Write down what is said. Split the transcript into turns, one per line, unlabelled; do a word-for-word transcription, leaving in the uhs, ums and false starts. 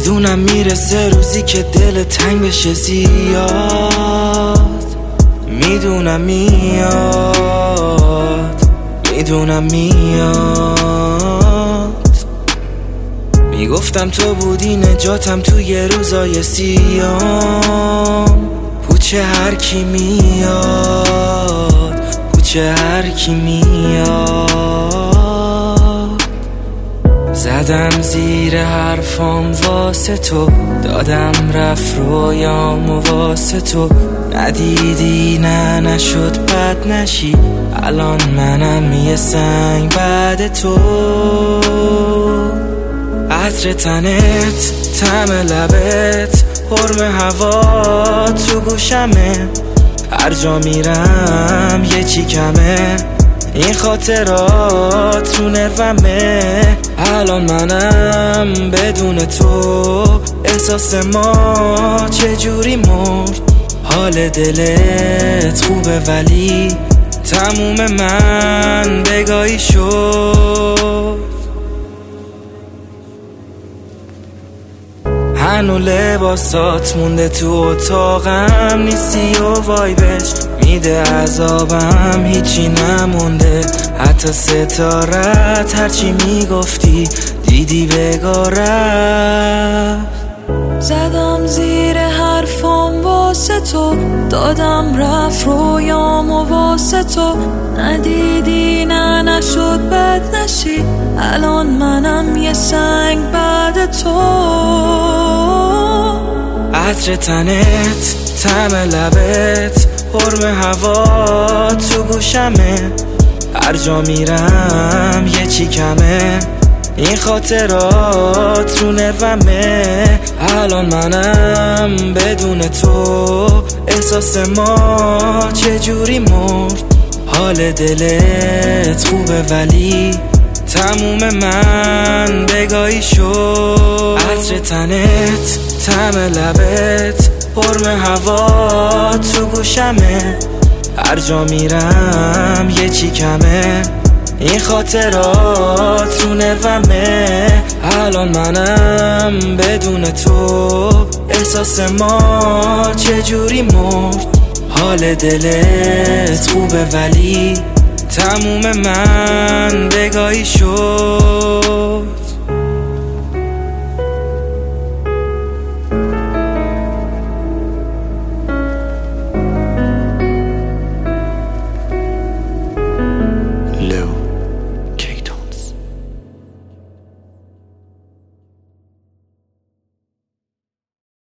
میدونم میرسه روزی که دل تنگ بشه زیاد، میدونم میاد، میدونم میاد. میگفتم تو بودی نجاتم توی روزای سیام، پوچه هر کی میاد، پوچه هر کی میاد. زدم زیر حرفام واسه تو، دادم رفت رویام و واسه تو. ندیدی نه نشد بد نشی، الان منم یه سنگ بعد تو. عطر تنت، طعم لبت، حرم هوا تو گوشمه. هر جا میرم یه چی کمه، این خاطرات رو نرومه. الان منم بدون تو، احساس ما چجوری مرد. حال دلت خوبه ولی تموم من بگاهی شد. هنو لباسات مونده تو اتاقم، نیستی و وایبش میده عذابم. هیچی نمونده حتی ستارت، هرچی میگفتی دیدی بگارم.
زدم زیر حرفام واسه تو، دادم رفت رویام و واسه تو. ندیدی نه نشد بد نشی، الان منم یه سنگ بعد تو.
عطر تنت، طعم لبت، حرم هوا تو گوشمه. هر جا میرم یه چی کمه، این خاطرات رو نرومه. الان منم بدون تو، احساس ما چجوری مرد. حال دلت خوبه ولی تموم من بگاهی شد. عطر تنت، طعم لبت، حرم هوا تو گوشمه. هر جا میرم یه چی کمه، این خاطرات رو نرومه. الان منم بدون تو، احساس ما چجوری مرد. حال دلت خوبه ولی تموم من بگاهی شد.